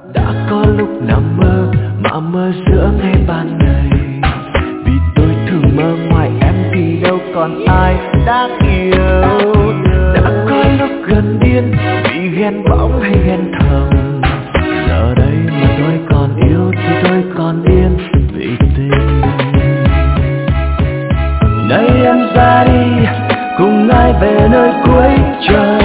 Đã có lúc nằm mơ mà mơ giữa ngày ban ngày, vì tôi thường mơ ngoài em thì đâu còn ai đáng yêu. Đã có lúc gần điên vì ghen bóng hay ghen thầm, giờ đây mà tôi còn yêu thì tôi còn điên vì tình. Nay em ra đi cùng ai về nơi cuối trời,